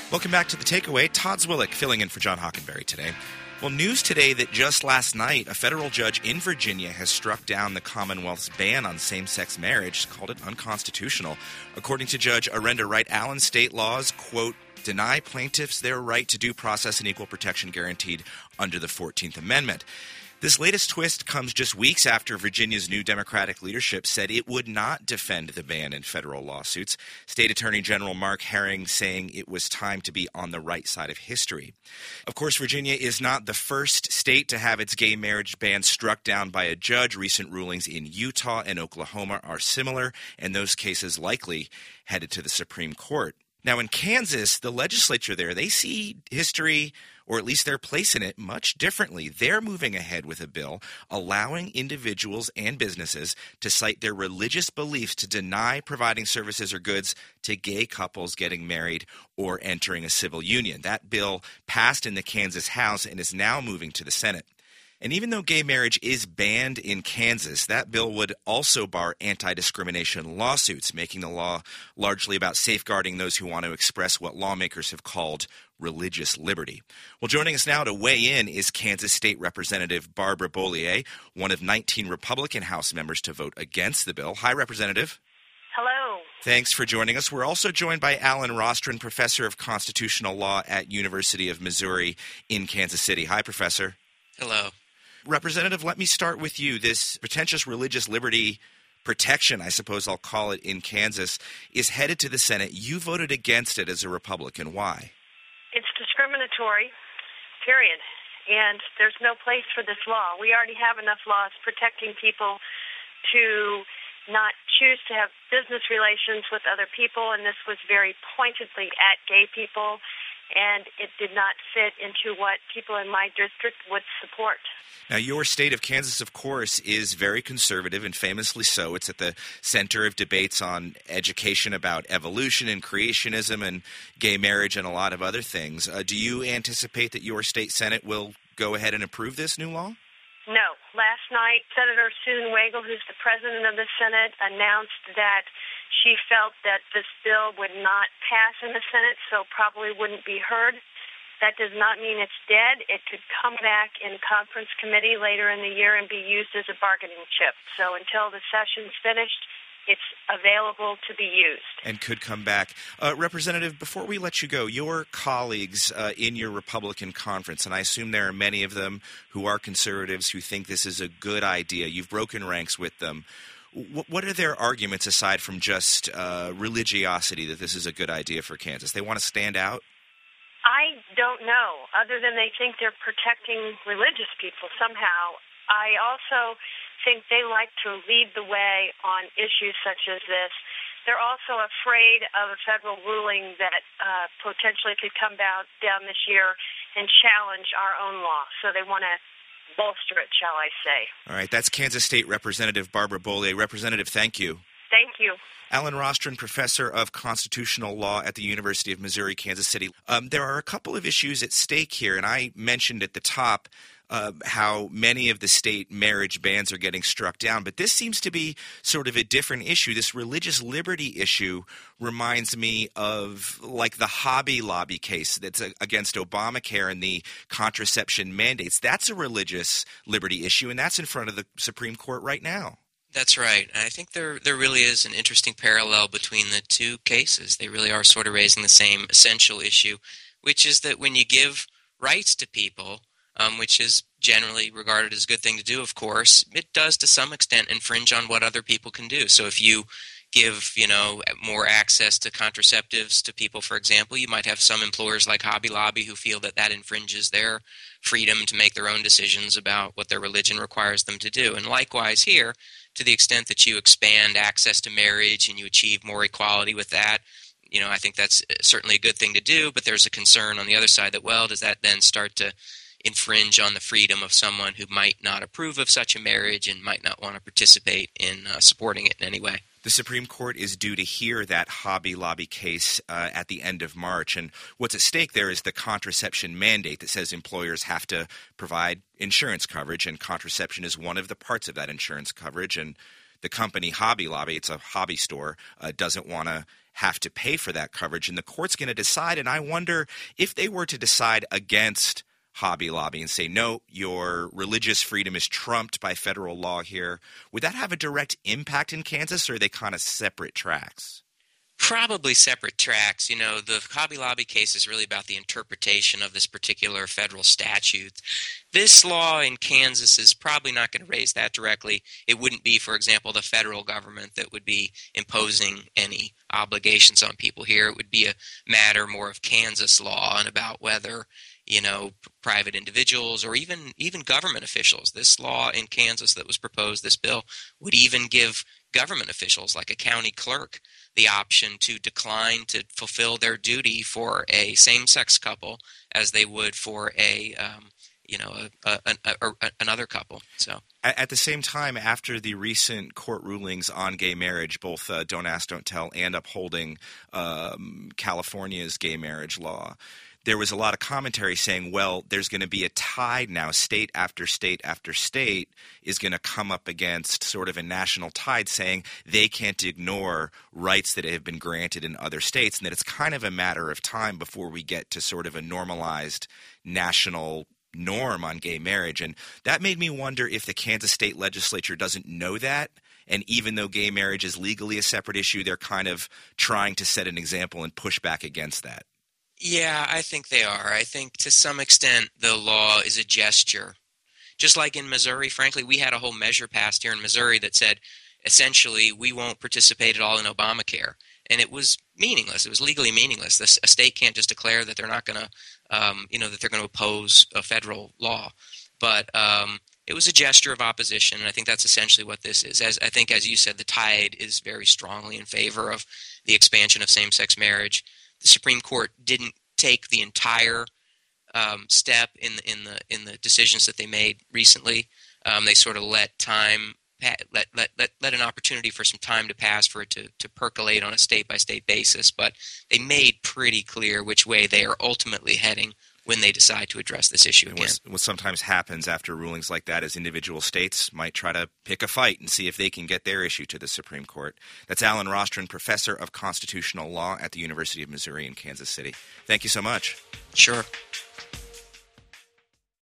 Welcome back to The Takeaway. Todd Zwillich filling in for John Hockenberry today. Well, news today that just last night, a federal judge in Virginia has struck down the Commonwealth's ban on same-sex marriage, called it unconstitutional. According to Judge Arenda Wright Allen, state laws, quote, deny plaintiffs their right to due process and equal protection guaranteed under the 14th Amendment. This latest twist comes just weeks after Virginia's new Democratic leadership said it would not defend the ban in federal lawsuits. State Attorney General Mark Herring saying it was time to be on the right side of history. Of course, Virginia is not the first state to have its gay marriage ban struck down by a judge. Recent rulings in Utah and Oklahoma are similar, and those cases likely headed to the Supreme Court. Now, in Kansas, the legislature there, they see history, or at least their place in it, much differently. They're moving ahead with a bill allowing individuals and businesses to cite their religious beliefs to deny providing services or goods to gay couples getting married or entering a civil union. That bill passed in the Kansas House and is now moving to the Senate. And even though gay marriage is banned in Kansas, that bill would also bar anti-discrimination lawsuits, making the law largely about safeguarding those who want to express what lawmakers have called religious liberty. Well, joining us now to weigh in is Kansas State Representative Barbara Bollier, one of 19 Republican House members to vote against the bill. Hi, Representative. Hello. Thanks for joining us. We're also joined by Alan Rostron, Professor of Constitutional Law at University of Missouri in Kansas City. Hi, Professor. Hello. Representative, let me start with you. This pretentious religious liberty protection, I suppose I'll call it, in Kansas is headed to the Senate. You voted against it as a Republican. Why? It's discriminatory, period. And there's no place for this law. We already have enough laws protecting people to not choose to have business relations with other people, and this was very pointedly at gay people, and it did not fit into what people in my district would support. Now, your state of Kansas, of course, is very conservative, and famously so. It's at the center of debates on education about evolution and creationism and gay marriage and a lot of other things. Do you anticipate that your state Senate will go ahead and approve this new law? No. Last night, Senator Susan Wagle, who's the president of the Senate, announced that she felt that this bill would not pass in the Senate, so probably wouldn't be heard. That does not mean it's dead. It could come back in conference committee later in the year and be used as a bargaining chip. So until the session's finished, it's available to be used. And could come back. Representative, before we let you go, your colleagues in your Republican conference, and I assume there are many of them who are conservatives who think this is a good idea. You've broken ranks with them. What are their arguments aside from just religiosity that this is a good idea for Kansas? They want to stand out? I don't know, other than they think they're protecting religious people somehow. I also think they like to lead the way on issues such as this. They're also afraid of a federal ruling that potentially could come down this year and challenge our own law. So they want to bolster it, shall I say. All right, that's Kansas State Representative Barbara Bollier. Representative, thank you. Thank you. Alan Rostron, Professor of Constitutional Law at the University of Missouri, Kansas City. There are a couple of issues at stake here, and I mentioned at the top how many of the state marriage bans are getting struck down. But this seems to be sort of a different issue. This religious liberty issue reminds me of like the Hobby Lobby case that's against Obamacare and the contraception mandates. That's a religious liberty issue, and that's in front of the Supreme Court right now. That's right. I think there really is an interesting parallel between the two cases. They really are sort of raising the same essential issue, which is that when you give rights to people, which is generally regarded as a good thing to do, of course, it does to some extent infringe on what other people can do. So if you give, more access to contraceptives to people, for example, you might have some employers like Hobby Lobby who feel that that infringes their freedom to make their own decisions about what their religion requires them to do. And likewise here, to the extent that you expand access to marriage and you achieve more equality with that, I think that's certainly a good thing to do, but there's a concern on the other side that, well, does that then start to infringe on the freedom of someone who might not approve of such a marriage and might not want to participate in supporting it in any way? The Supreme Court is due to hear that Hobby Lobby case at the end of March, and what's at stake there is the contraception mandate that says employers have to provide insurance coverage, and contraception is one of the parts of that insurance coverage, and the company Hobby Lobby, it's a hobby store, doesn't want to have to pay for that coverage. And the court's going to decide, and I wonder if they were to decide against Hobby Lobby and say, no, your religious freedom is trumped by federal law here, would that have a direct impact in Kansas, or are they kind of separate tracks? Probably separate tracks. You know, the Hobby Lobby case is really about the interpretation of this particular federal statute. This law in Kansas is probably not going to raise that directly. It wouldn't be, for example, the federal government that would be imposing any obligations on people here. It would be a matter more of Kansas law and about whether, you know, private individuals or even government officials. This law in Kansas that was proposed, this bill, would even give government officials like a county clerk the option to decline to fulfill their duty for a same-sex couple as they would for another couple. So at the same time, after the recent court rulings on gay marriage, both Don't Ask, Don't Tell and upholding California's gay marriage law, there was a lot of commentary saying, well, there's going to be a tide now. State after state after state is going to come up against sort of a national tide saying they can't ignore rights that have been granted in other states, and that it's kind of a matter of time before we get to sort of a normalized national norm on gay marriage. And that made me wonder if the Kansas state legislature doesn't know that. And even though gay marriage is legally a separate issue, they're kind of trying to set an example and push back against that. Yeah, I think they are. I think to some extent the law is a gesture. Just like in Missouri, frankly, we had a whole measure passed here in Missouri that said, essentially, we won't participate at all in Obamacare. And it was meaningless. It was legally meaningless. A state can't just declare that they're not going to, that they're going to oppose a federal law. But it was a gesture of opposition, and I think that's essentially what this is. As you said, the tide is very strongly in favor of the expansion of same-sex marriage. The Supreme Court didn't take the entire step in the decisions that they made recently. They sort of let time let an opportunity for some time to pass for it to percolate on a state by state basis. But they made pretty clear which way they are ultimately heading when they decide to address this issue again. What sometimes happens after rulings like that is individual states might try to pick a fight and see if they can get their issue to the Supreme Court. That's Alan Rostron, professor of constitutional law at the University of Missouri in Kansas City. Thank you so much. Sure.